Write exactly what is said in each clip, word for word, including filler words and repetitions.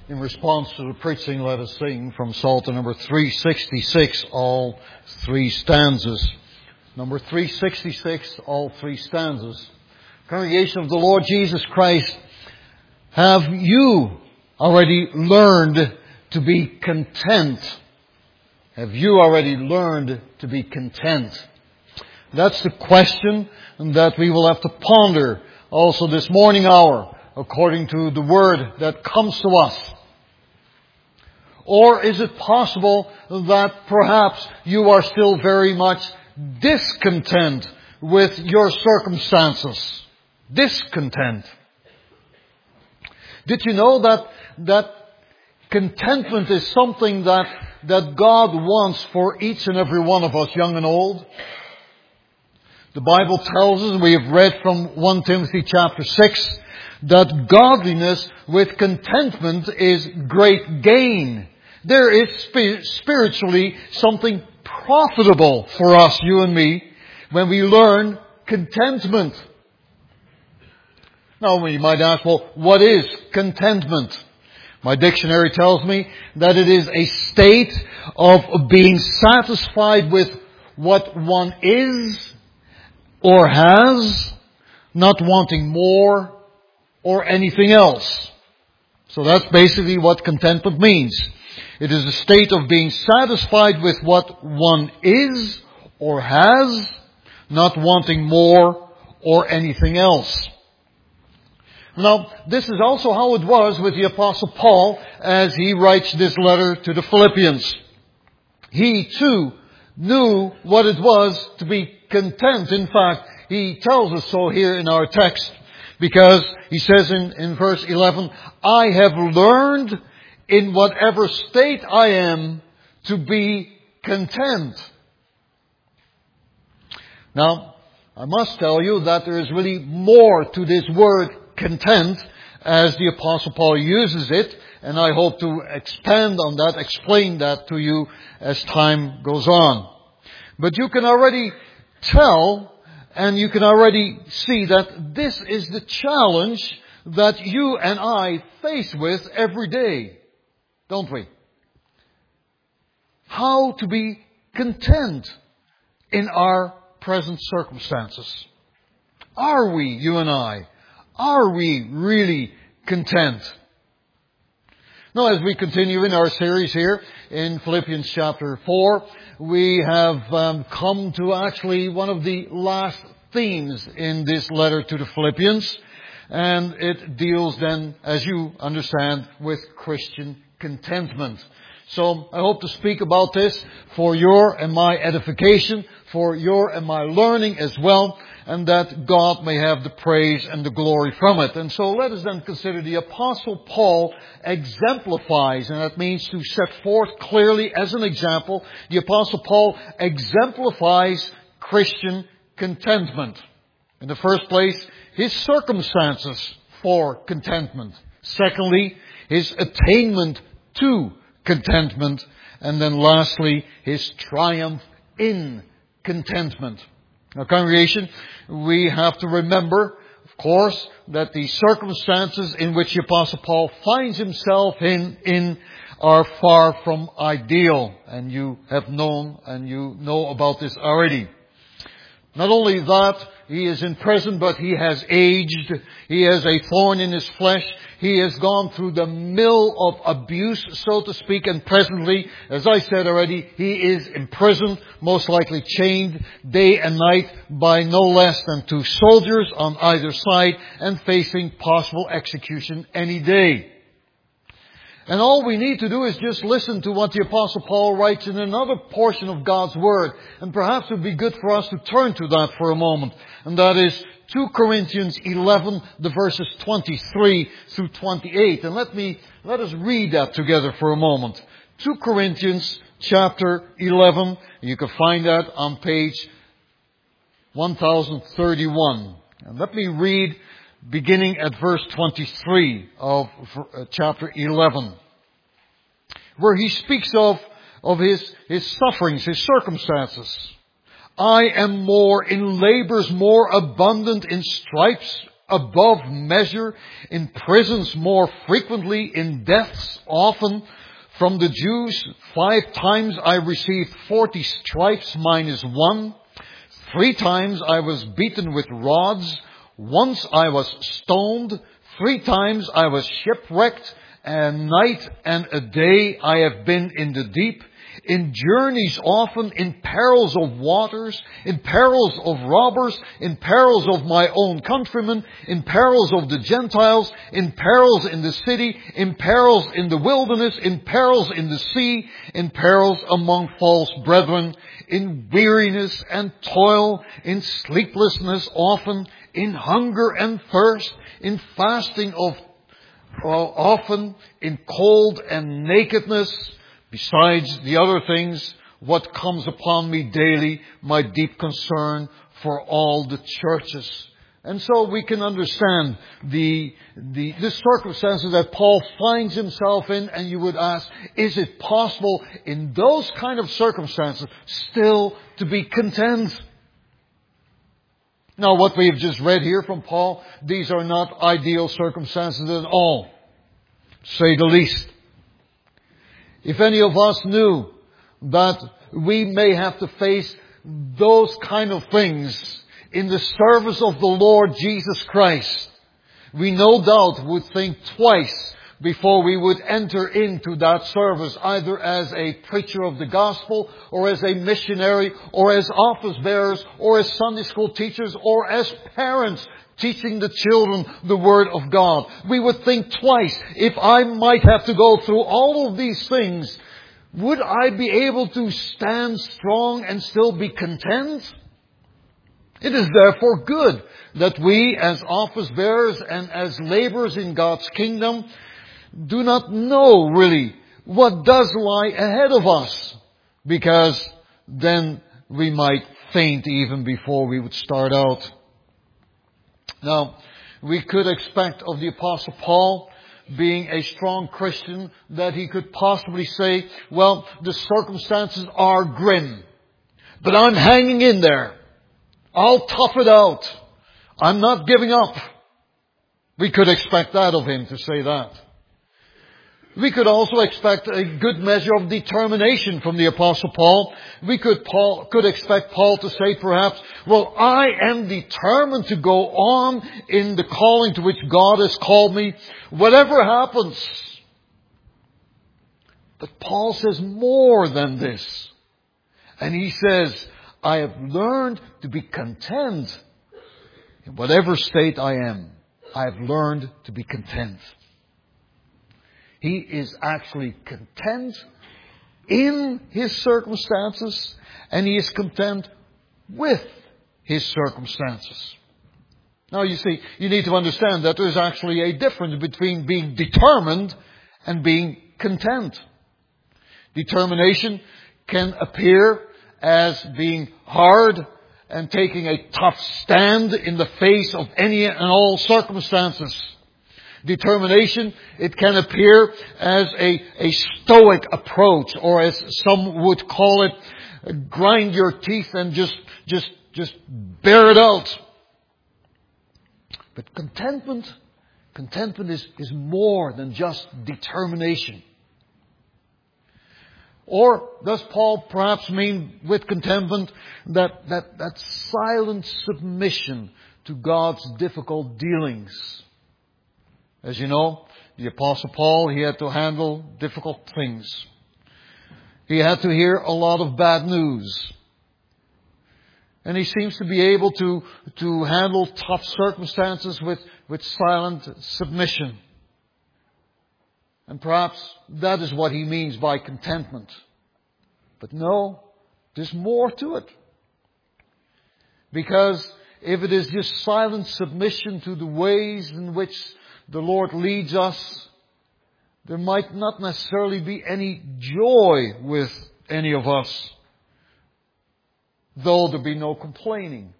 In response to the preaching, let us sing from Psalter number three sixty-six, all three stanzas. Number three sixty-six, all three stanzas. Congregation of the Lord Jesus Christ, have you already learned to be content? Have you already learned to be content? That's the question that we will have to ponder also this morning hour, according to the word that comes to us. Or is it possible that perhaps you are still very much discontent with your circumstances? Discontent. Did you know that that contentment is something that that God wants for each and every one of us, young and old? The Bible tells us, and we have read from First Timothy chapter six, that godliness with contentment is great gain. There is spiritually something profitable for us, you and me, when we learn contentment. Now, we might ask, well, what is contentment? My dictionary tells me that it is a state of being satisfied with what one is or has, not wanting more or anything else. So that's basically what contentment means. It is a state of being satisfied with what one is or has, not wanting more or anything else. Now, this is also how it was with the Apostle Paul as he writes this letter to the Philippians. He too knew what it was to be content. In fact, he tells us so here in our text, because he says in, in verse eleven, I have learned in whatever state I am to be content. Now, I must tell you that there is really more to this word content as the Apostle Paul uses it, and I hope to expand on that, explain that to you as time goes on. But you can already tell and you can already see that this is the challenge that you and I face with every day, don't we? How to be content in our present circumstances. Are we, you and I, are we really content? Now, as we continue in our series here in Philippians chapter four, we have um, come to actually one of the last themes in this letter to the Philippians. And it deals then, as you understand, with Christian contentment. So I hope to speak about this for your and my edification, for your and my learning as well, and that God may have the praise and the glory from it. And so let us then consider the Apostle Paul exemplifies, and that means to set forth clearly as an example, the Apostle Paul exemplifies Christian contentment. In the first place, his circumstances for contentment. Secondly, his attainment to contentment. And then lastly, his triumph in contentment. Now, congregation, we have to remember, of course, that the circumstances in which the Apostle Paul finds himself in, in are far from ideal. And you have known and you know about this already. Not only that, he is in prison, but he has aged. He has a thorn in his flesh. He has gone through the mill of abuse, so to speak, and presently, as I said already, he is imprisoned, most likely chained day and night by no less than two soldiers on either side and facing possible execution any day. And all we need to do is just listen to what the Apostle Paul writes in another portion of God's Word. And perhaps it would be good for us to turn to that for a moment. And that is Second Corinthians eleven, the verses twenty-three through twenty-eight. And let me, let us read that together for a moment. Second Corinthians chapter eleven. You can find that on page one thousand thirty-one. And let me read beginning at verse twenty-three of chapter eleven, where he speaks of, of his, his sufferings, his circumstances. I am more in labors more abundant, in stripes above measure, in prisons more frequently, in deaths often. From the Jews, five times I received forty stripes minus one. Three times I was beaten with rods. Once I was stoned. Three times I was shipwrecked. And night and a day I have been in the deep. In journeys often, in perils of waters, in perils of robbers, in perils of my own countrymen, in perils of the Gentiles, in perils in the city, in perils in the wilderness, in perils in the sea, in perils among false brethren, in weariness and toil, in sleeplessness often, in hunger and thirst, in fasting of well, often, in cold and nakedness. Besides the other things, what comes upon me daily, my deep concern for all the churches. And so we can understand the, the, the circumstances that Paul finds himself in, and you would ask, is it possible in those kind of circumstances still to be content? Now, what we have just read here from Paul, these are not ideal circumstances at all, to say the least. If any of us knew that we may have to face those kind of things in the service of the Lord Jesus Christ, we no doubt would think twice before we would enter into that service, either as a preacher of the gospel, or as a missionary, or as office bearers, or as Sunday school teachers, or as parents teaching the children the Word of God. We would think twice. If I might have to go through all of these things, would I be able to stand strong and still be content? It is therefore good that we as office bearers and as laborers in God's kingdom do not know really what does lie ahead of us, because then we might faint even before we would start out. Now, we could expect of the Apostle Paul, being a strong Christian, that he could possibly say, well, the circumstances are grim, but I'm hanging in there. I'll tough it out. I'm not giving up. We could expect that of him, to say that. We could also expect a good measure of determination from the Apostle Paul. We could Paul, could expect Paul to say perhaps, well, I am determined to go on in the calling to which God has called me, whatever happens. But Paul says more than this. And he says, I have learned to be content in whatever state I am. I have learned to be content. He is actually content in his circumstances, and he is content with his circumstances. Now you see, you need to understand that there is actually a difference between being determined and being content. Determination can appear as being hard and taking a tough stand in the face of any and all circumstances. Determination, it can appear as a, a stoic approach, or as some would call it, grind your teeth and just, just, just bear it out. But contentment, contentment is, is more than just determination. Or does Paul perhaps mean with contentment that, that, that silent submission to God's difficult dealings? As you know, the Apostle Paul, he had to handle difficult things. He had to hear a lot of bad news. And he seems to be able to, to handle tough circumstances with, with silent submission. And perhaps that is what he means by contentment. But no, there's more to it. Because if it is just silent submission to the ways in which the Lord leads us, there might not necessarily be any joy with any of us, though there be no complaining.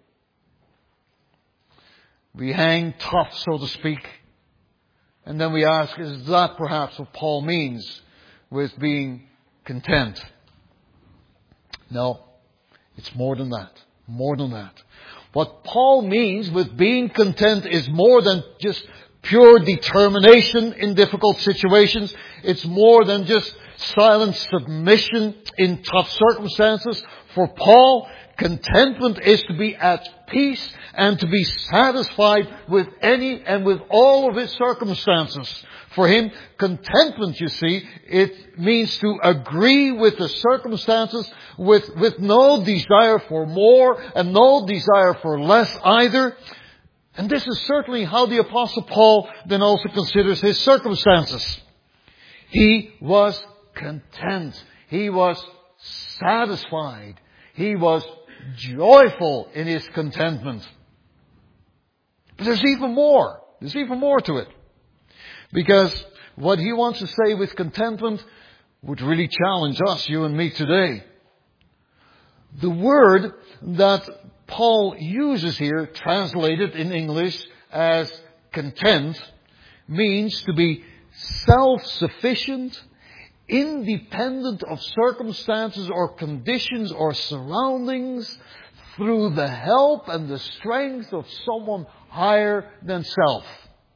We hang tough, so to speak, and then we ask, is that perhaps what Paul means with being content? No, it's more than that. More than that. What Paul means with being content is more than just pure determination in difficult situations. It's more than just silent submission in tough circumstances. For Paul, contentment is to be at peace and to be satisfied with any and with all of his circumstances. For him, contentment, you see, it means to agree with the circumstances with, with no desire for more and no desire for less either. And this is certainly how the Apostle Paul then also considers his circumstances. He was content. He was satisfied. He was joyful in his contentment. But there's even more. There's even more to it. Because what he wants to say with contentment would really challenge us, you and me today. The word that Paul uses here, translated in English as content, means to be self-sufficient, independent of circumstances or conditions or surroundings, through the help and the strength of someone higher than self.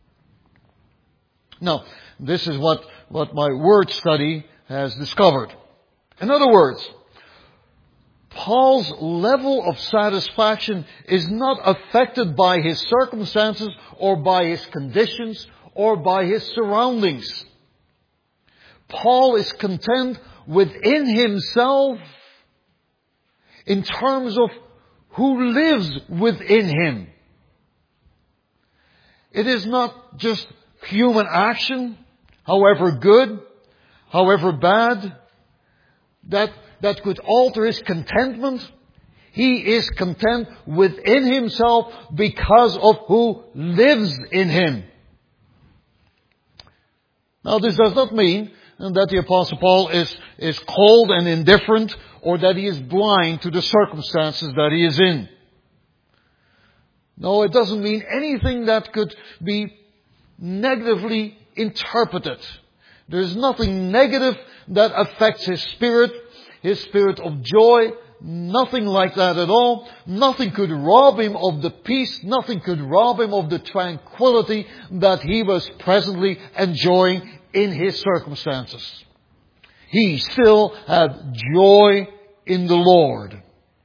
Now, this is what, what my word study has discovered. In other words, Paul's level of satisfaction is not affected by his circumstances or by his conditions or by his surroundings. Paul is content within himself in terms of who lives within him. It is not just human action, however good, however bad, that, that could alter his contentment. He is content within himself because of who lives in him. Now, this does not mean that the Apostle Paul is, is cold and indifferent, or that he is blind to the circumstances that he is in. No, it doesn't mean anything that could be negatively interpreted. There is nothing negative that affects his spirit, his spirit of joy, nothing like that at all. Nothing could rob him of the peace, nothing could rob him of the tranquility that he was presently enjoying in his circumstances. He still had joy in the Lord.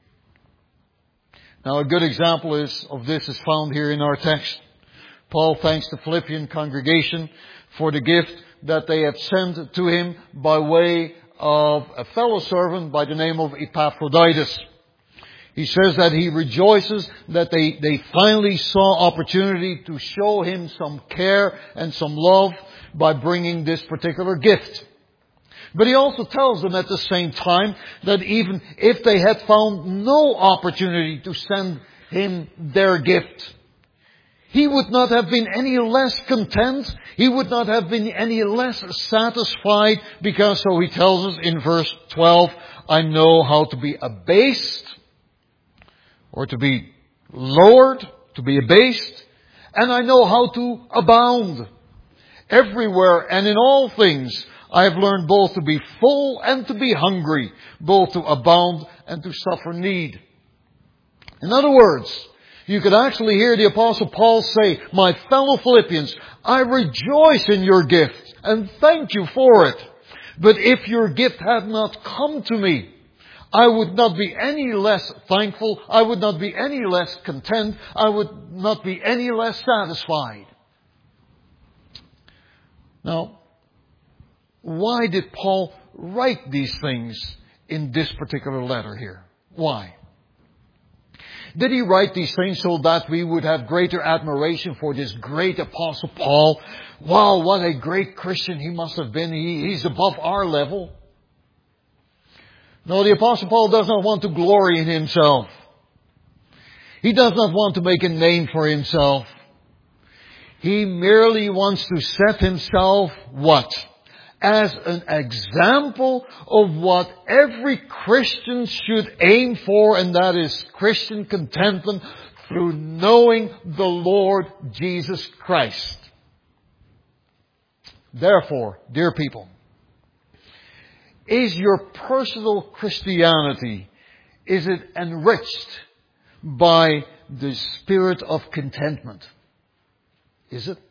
Now, a good example is of this is found here in our text. Paul thanks the Philippian congregation for the gift that they have sent to him by way of a fellow servant by the name of Epaphroditus. He says that he rejoices that they, they finally saw opportunity to show him some care and some love by bringing this particular gift. But he also tells them at the same time that even if they had found no opportunity to send him their gift, he would not have been any less content. He would not have been any less satisfied, because, so he tells us in verse twelve, I know how to be abased, or to be lowered, to be abased, and I know how to abound. Everywhere and in all things I have learned both to be full and to be hungry, both to abound and to suffer need. In other words, you could actually hear the Apostle Paul say, my fellow Philippians, I rejoice in your gift and thank you for it. But if your gift had not come to me, I would not be any less thankful. I would not be any less content. I would not be any less satisfied. Now, why did Paul write these things in this particular letter here? Why? Did he write these things so that we would have greater admiration for this great Apostle Paul? Wow, what a great Christian he must have been. He, he's above our level. No, the Apostle Paul does not want to glory in himself. He does not want to make a name for himself. He merely wants to set himself what? As an example of what every Christian should aim for, and that is Christian contentment through knowing the Lord Jesus Christ. Therefore, dear people, is your personal Christianity, is it enriched by the spirit of contentment. Is it?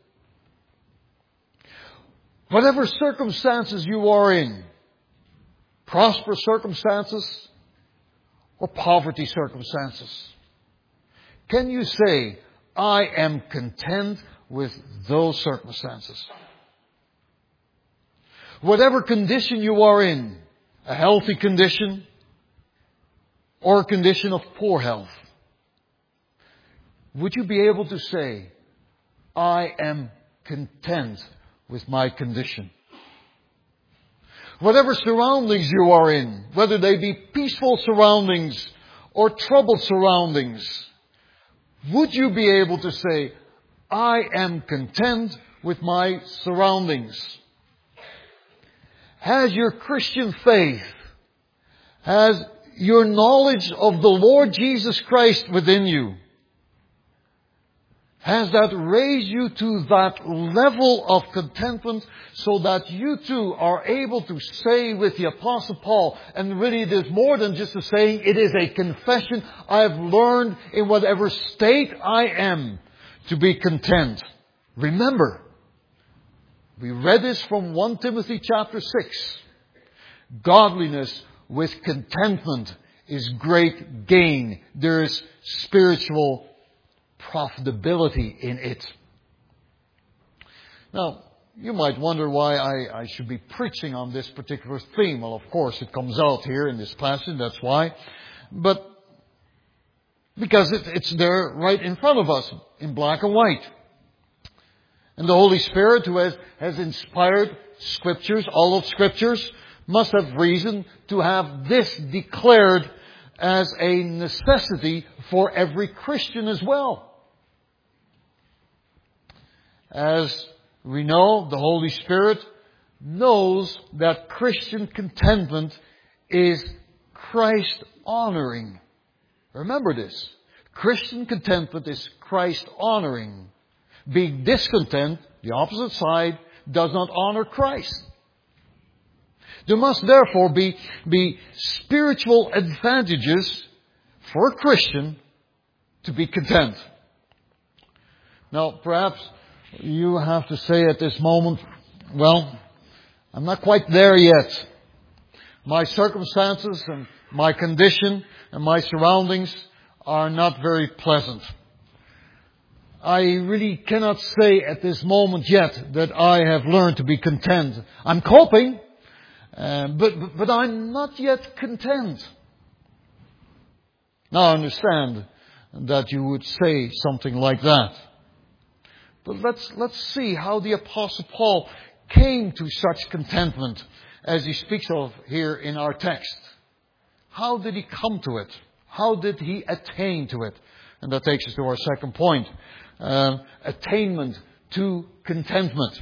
Whatever circumstances you are in, prosperous circumstances or poverty circumstances, can you say, I am content with those circumstances? Whatever condition you are in, a healthy condition or a condition of poor health, would you be able to say, I am content with my condition? Whatever surroundings you are in, whether they be peaceful surroundings or troubled surroundings, would you be able to say, I am content with my surroundings? Has your Christian faith, has your knowledge of the Lord Jesus Christ within you, has that raised you to that level of contentment so that you too are able to say with the Apostle Paul, and really it is more than just a saying, it is a confession, I have learned in whatever state I am to be content. Remember, we read this from First Timothy chapter six. Godliness with contentment is great gain. There is spiritual profitability in it. Now, you might wonder why I, I should be preaching on this particular theme. Well, of course, it comes out here in this passage, that's why. But because it, it's there right in front of us, in black and white. And the Holy Spirit, who has, has inspired Scriptures, all of Scriptures, must have reason to have this declared as a necessity for every Christian as well. As we know, the Holy Spirit knows that Christian contentment is Christ-honoring. Remember this. Christian contentment is Christ-honoring. Being discontent, the opposite side, does not honor Christ. There must therefore be, be spiritual advantages for a Christian to be content. Now, perhaps you have to say at this moment, well, I'm not quite there yet. My circumstances and my condition and my surroundings are not very pleasant. I really cannot say at this moment yet that I have learned to be content. I'm coping, uh, but, but I'm not yet content. Now I understand that you would say something like that. But let's, let's see how the Apostle Paul came to such contentment as he speaks of here in our text. How did he come to it? How did he attain to it? And that takes us to our second point. Uh, attainment to contentment.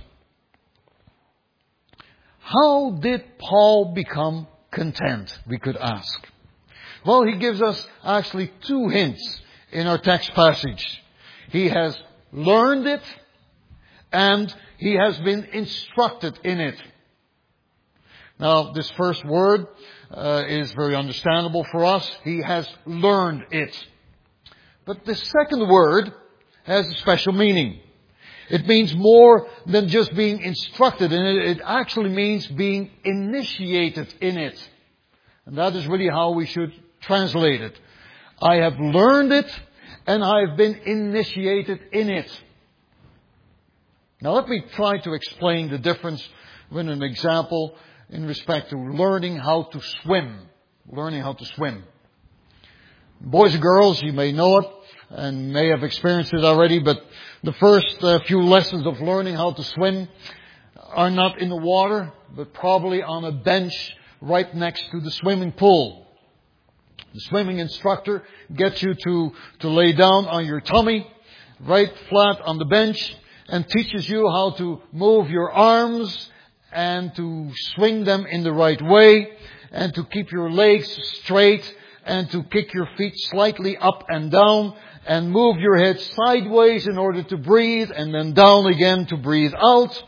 How did Paul become content, we could ask? Well, he gives us actually two hints in our text passage. He has learned it and he has been instructed in it. Now, this first word uh, is very understandable for us. He has learned it. But the second word has a special meaning. It means more than just being instructed in it. It actually means being initiated in it. And that is really how we should translate it. I have learned it and I have been initiated in it. Now let me try to explain the difference with an example in respect to learning how to swim. Learning how to swim. Boys and girls, you may know it and may have experienced it already, but the first uh, few lessons of learning how to swim are not in the water, but probably on a bench right next to the swimming pool. The swimming instructor gets you to, to lay down on your tummy, right flat on the bench, and teaches you how to move your arms and to swing them in the right way and to keep your legs straight and to kick your feet slightly up and down and move your head sideways in order to breathe and then down again to breathe out.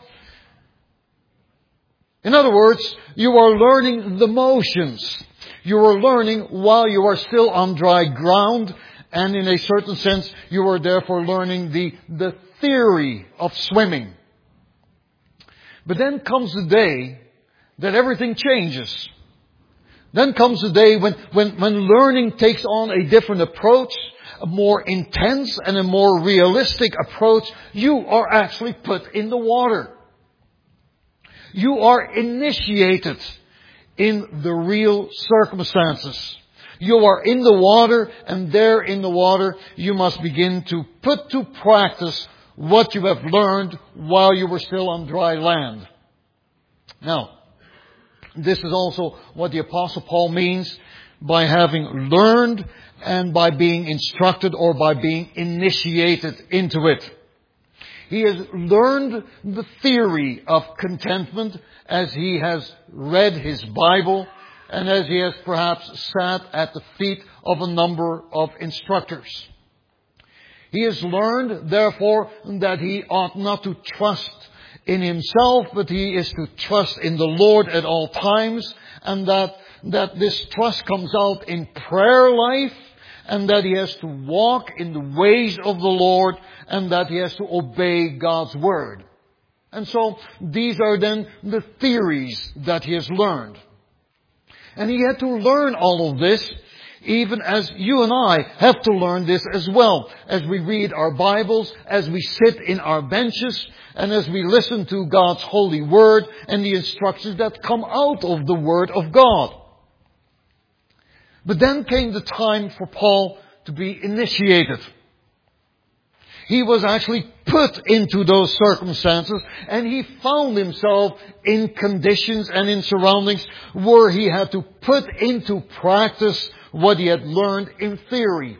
In other words, you are learning the motions. You are learning while you are still on dry ground And in a certain sense, you are therefore learning the, the theory of swimming. But then comes the day that everything changes. Then comes the day when, when, when learning takes on a different approach, a more intense and a more realistic approach. You are actually put in the water. You are initiated in the real circumstances. You are in the water, and there in the water you must begin to put to practice what you have learned while you were still on dry land. Now, this is also what the Apostle Paul means by having learned and by being instructed or by being initiated into it. He has learned the theory of contentment as he has read his Bible and as he has perhaps sat at the feet of a number of instructors. He has learned, therefore, that he ought not to trust in himself, but he is to trust in the Lord at all times, and that, that this trust comes out in prayer life, and that he has to walk in the ways of the Lord, and that he has to obey God's Word. And so, these are then the theories that he has learned. And he had to learn all of this, even as you and I have to learn this as well. As we read our Bibles, as we sit in our benches, and as we listen to God's holy Word and the instructions that come out of the Word of God. But then came the time for Paul to be initiated. He was actually put into those circumstances, and he found himself in conditions and in surroundings where he had to put into practice what he had learned in theory.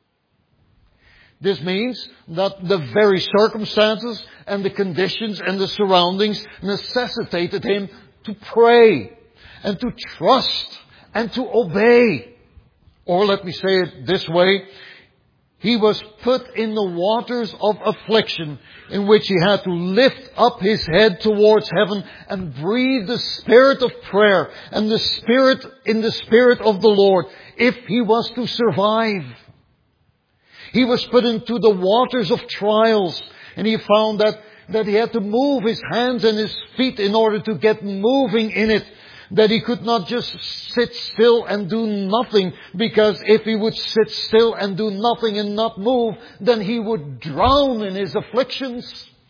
This means that the very circumstances and the conditions and the surroundings necessitated him to pray and to trust and to obey. Or let me say it this way, he was put in the waters of affliction in which he had to lift up his head towards heaven and breathe the spirit of prayer and the spirit in the spirit of the Lord if he was to survive. He was put into the waters of trials, and he found that, that he had to move his hands and his feet in order to get moving in it. That he could not just sit still and do nothing, because if he would sit still and do nothing and not move, then he would drown in his afflictions.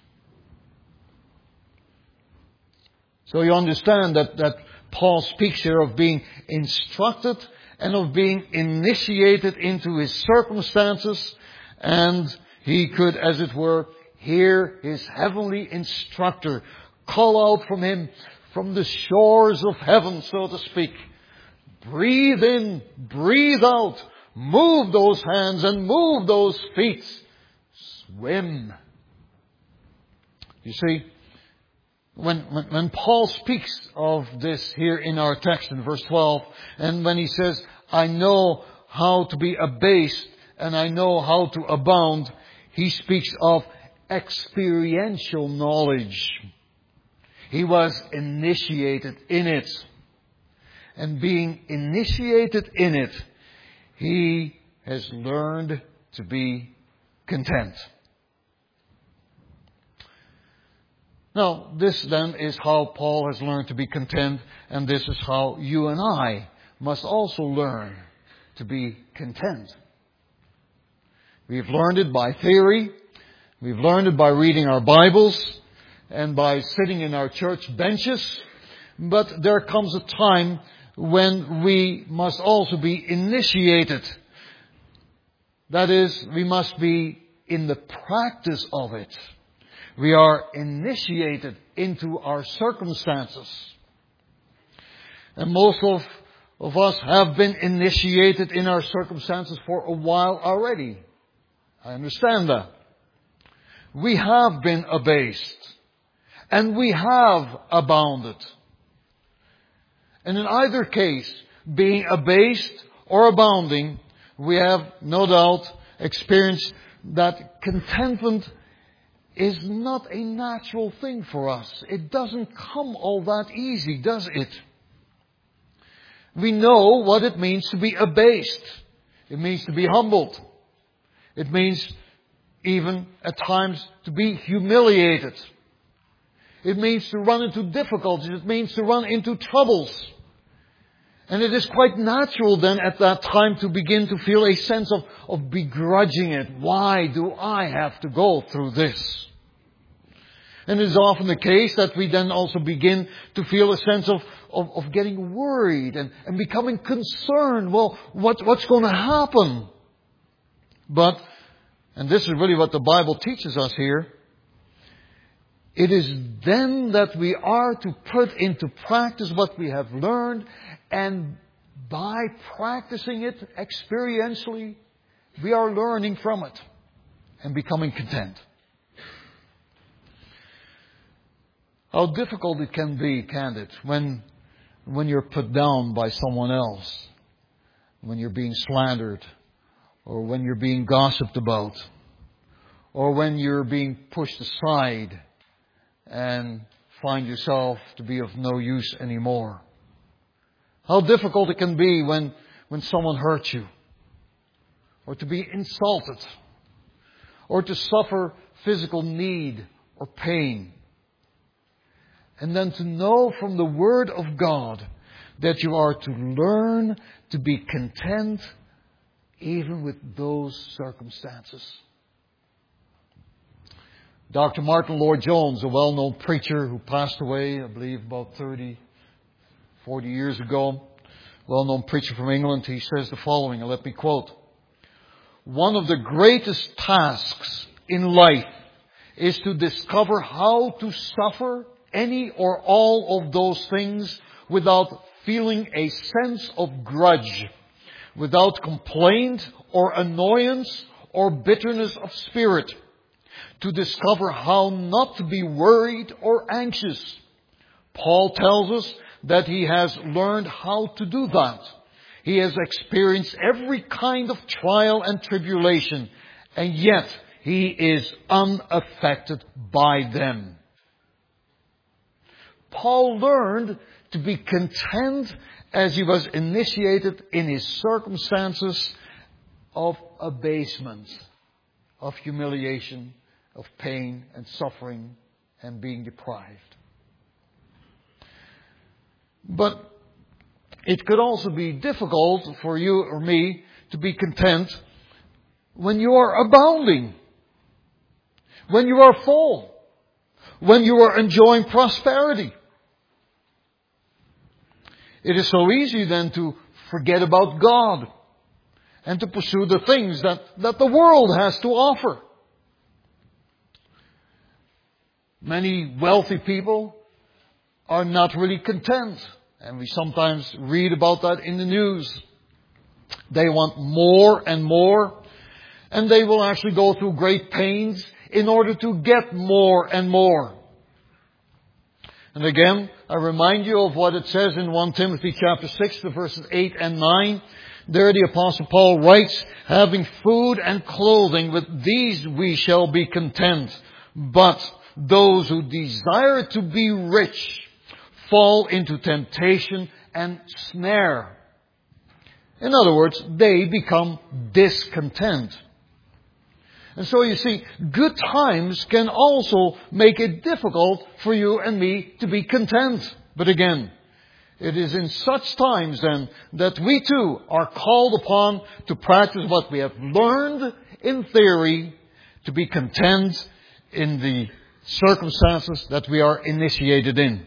So you understand that, that Paul speaks here of being instructed and of being initiated into his circumstances, and he could, as it were, hear his heavenly instructor call out from him, from the shores of heaven, so to speak. Breathe in, breathe out, move those hands and move those feet. Swim. You see, when, when, when Paul speaks of this here in our text in verse twelve, and when he says, I know how to be abased and I know how to abound, he speaks of experiential knowledge. He was initiated in it. And being initiated in it, he has learned to be content. Now, this then is how Paul has learned to be content, and this is how you and I must also learn to be content. We've learned it by theory. We've learned it by reading our Bibles and by sitting in our church benches. But there comes a time when we must also be initiated. That is, we must be in the practice of it. We are initiated into our circumstances. And most of, of us have been initiated in our circumstances for a while already. I understand that. We have been abased. And we have abounded. And in either case, being abased or abounding, we have no doubt experienced that contentment is not a natural thing for us. It doesn't come all that easy, does it? We know what it means to be abased. It means to be humbled. It means even at times to be humiliated. It means to run into difficulties. It means to run into troubles. And it is quite natural then at that time to begin to feel a sense of, of begrudging it. Why do I have to go through this? And it is often the case that we then also begin to feel a sense of, of, of getting worried and, and becoming concerned. Well, what, what's going to happen? But, and this is really what the Bible teaches us here, it is then that we are to put into practice what we have learned, and by practicing it experientially, we are learning from it and becoming content. How difficult it can be, can't it, when, when you're put down by someone else, when you're being slandered, or when you're being gossiped about, or when you're being pushed aside and find yourself to be of no use anymore. How difficult it can be when, when someone hurts you, or to be insulted, or to suffer physical need or pain. And then to know from the Word of God that you are to learn to be content even with those circumstances. Doctor Martin Lloyd-Jones, a well-known preacher who passed away, I believe, about thirty, forty years ago, well-known preacher from England, he says the following, and let me quote, "One of the greatest tasks in life is to discover how to suffer any or all of those things without feeling a sense of grudge, without complaint or annoyance or bitterness of spirit. To discover how not to be worried or anxious. Paul tells us that he has learned how to do that. He has experienced every kind of trial and tribulation, and yet he is unaffected by them." Paul learned to be content as he was initiated in his circumstances of abasement, of humiliation, of pain and suffering and being deprived. But it could also be difficult for you or me to be content when you are abounding, when you are full, when you are enjoying prosperity. It is so easy then to forget about God and to pursue the things that, that the world has to offer. Many wealthy people are not really content. And we sometimes read about that in the news. They want more and more. And they will actually go through great pains in order to get more and more. And again, I remind you of what it says in First Timothy chapter six, the verses eight and nine. There the Apostle Paul writes, "Having food and clothing, with these we shall be content. But those who desire to be rich fall into temptation and snare." In other words, they become discontent. And so you see, good times can also make it difficult for you and me to be content. But again, it is in such times then that we too are called upon to practice what we have learned in theory, to be content in the circumstances that we are initiated in.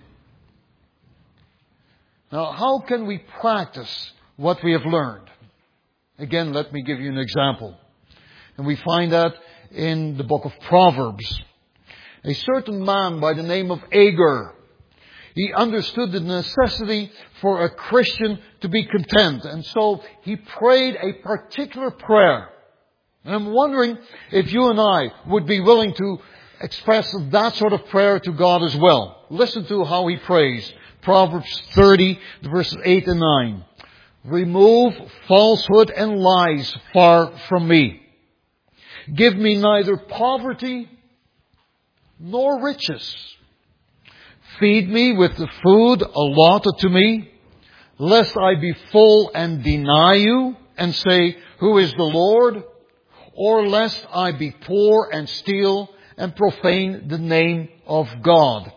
Now, how can we practice what we have learned? Again, let me give you an example. And we find that in the book of Proverbs. A certain man by the name of Agur, he understood the necessity for a Christian to be content. And so he prayed a particular prayer. And I'm wondering if you and I would be willing to express that sort of prayer to God as well. Listen to how he prays. Proverbs thirty, verses eight and nine. "Remove falsehood and lies far from me. Give me neither poverty nor riches. Feed me with the food allotted to me, lest I be full and deny you and say, 'Who is the Lord?' or lest I be poor and steal and profane the name of God.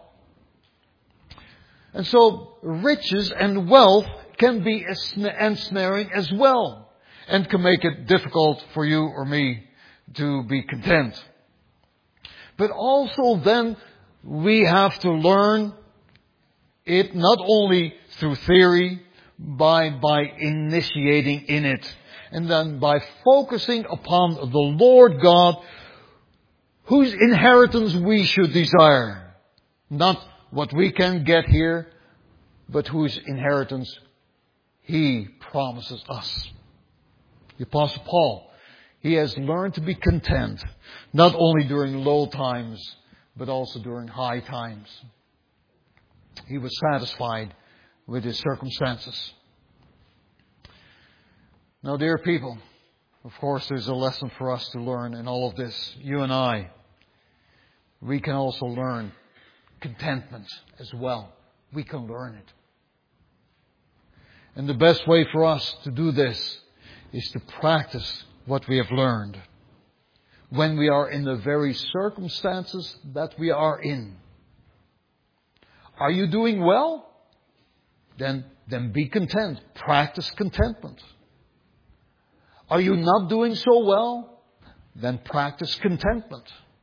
And so riches and wealth can be ensnaring as well, and can make it difficult for you or me to be content. But also then we have to learn it not only through theory, by, by initiating in it, and then by focusing upon the Lord God, whose inheritance we should desire. Not what we can get here, but whose inheritance He promises us. The Apostle Paul, he has learned to be content, not only during low times, but also during high times. He was satisfied with his circumstances. Now, dear people, of course there's a lesson for us to learn in all of this. You and I, we can also learn contentment as well. We can learn it. And the best way for us to do this is to practice what we have learned when we are in the very circumstances that we are in. Are you doing well? Then, then be content. Practice contentment. Are you not doing so well? Then practice contentment.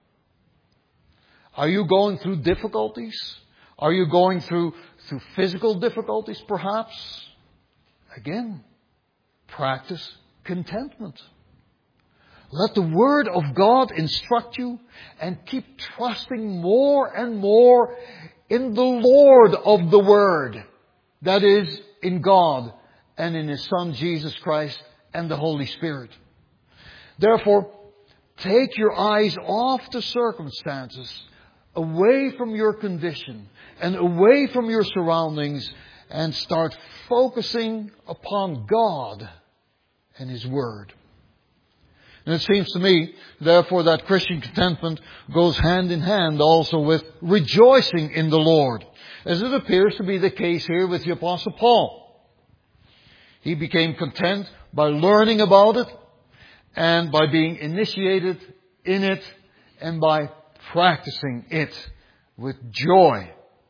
Are you going through difficulties? Are you going through, through physical difficulties perhaps? Again, practice contentment. Let the Word of God instruct you, and keep trusting more and more in the Lord of the Word. That is, in God and in His Son Jesus Christ and the Holy Spirit. Therefore, take your eyes off the circumstances, away from your condition and away from your surroundings, and start focusing upon God and His Word. And it seems to me, therefore, that Christian contentment goes hand in hand also with rejoicing in the Lord, as it appears to be the case here with the Apostle Paul. He became content by learning about it, and by being initiated in it, and by practicing it with joy.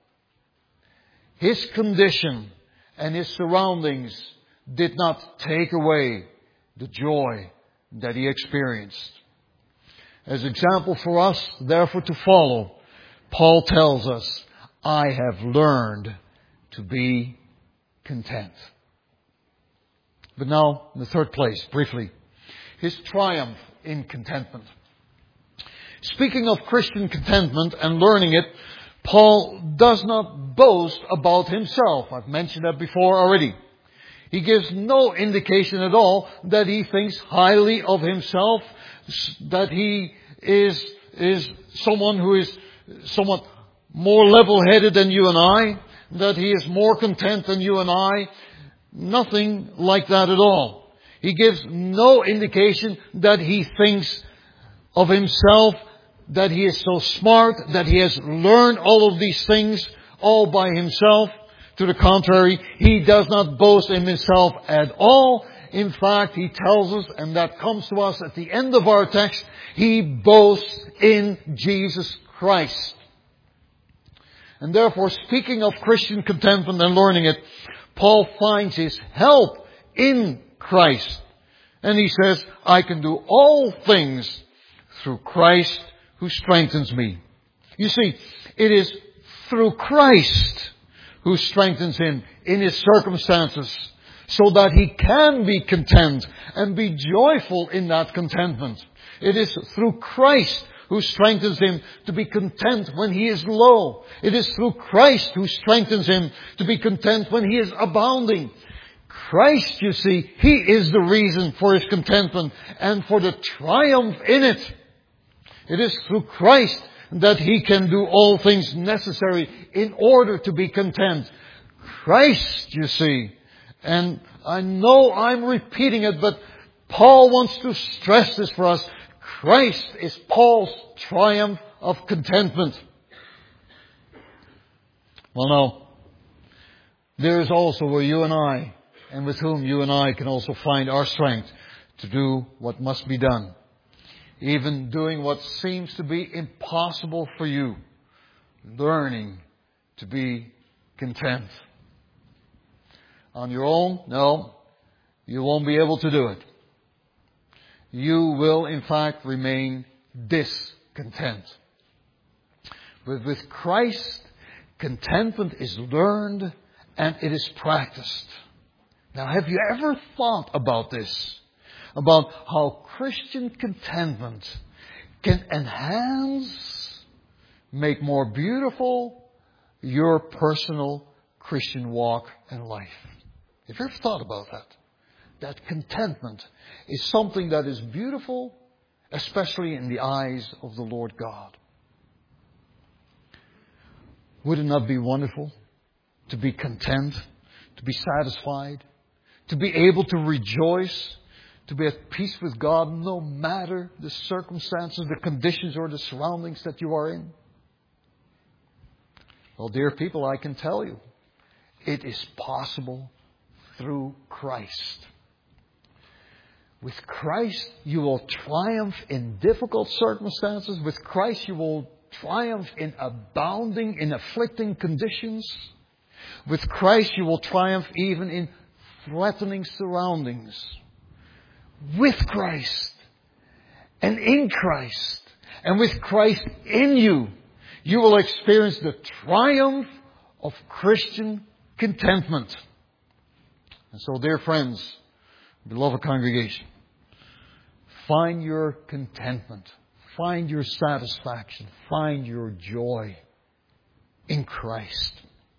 His condition and his surroundings did not take away the joy that he experienced. As example for us, therefore, to follow, Paul tells us, I have learned to be content. But now, in the third place, briefly, his triumph in contentment. Speaking of Christian contentment and learning it, Paul does not boast about himself. I've mentioned that before already. He gives no indication at all that he thinks highly of himself, that he is, is someone who is somewhat more level-headed than you and I, that he is more content than you and I. Nothing like that at all. He gives no indication that he thinks of himself, that he is so smart, that he has learned all of these things all by himself. To the contrary, he does not boast in himself at all. In fact, he tells us, and that comes to us at the end of our text, he boasts in Jesus Christ. And therefore, speaking of Christian contentment and learning it, Paul finds his help in Christ. And he says, I can do all things through Christ who strengthens me. You see, it is through Christ who strengthens him in his circumstances, so that he can be content and be joyful in that contentment. It is through Christ who strengthens him to be content when he is low. It is through Christ who strengthens him to be content when he is abounding. Christ, you see, He is the reason for his contentment and for the triumph in it. It is through Christ that he can do all things necessary in order to be content. Christ, you see. And I know I'm repeating it, but Paul wants to stress this for us. Christ is Paul's triumph of contentment. Well, now, there is also where you and I, and with whom you and I can also find our strength to do what must be done. even doing what seems to be impossible for you. Learning to be content. On your own? No. You won't be able to do it. You will, in fact, remain discontent. But with Christ, contentment is learned and it is practiced. Now, have you ever thought about this? About how Christian contentment can enhance, make more beautiful your personal Christian walk and life. Have you ever thought about that? That contentment is something that is beautiful, especially in the eyes of the Lord God. Would it not be wonderful to be content, to be satisfied, to be able to rejoice, to be at peace with God no matter the circumstances, the conditions or the surroundings that you are in? Well, dear people, I can tell you, it is possible through Christ. With Christ, you will triumph in difficult circumstances. With Christ, you will triumph in abounding, in afflicting conditions. With Christ, you will triumph even in threatening surroundings. With Christ and in Christ and with Christ in you, you will experience the triumph of Christian contentment. And so, dear friends, beloved congregation, find your contentment, find your satisfaction, find your joy in Christ.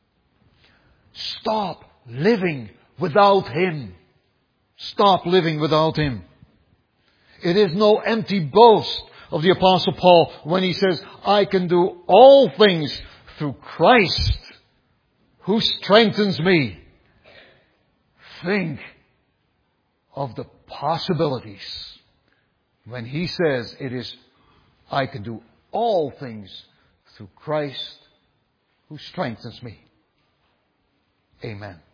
Stop living without Him. Stop living without Him. It is no empty boast of the Apostle Paul when he says, I can do all things through Christ who strengthens me. Think of the possibilities when he says it is, I can do all things through Christ who strengthens me. Amen.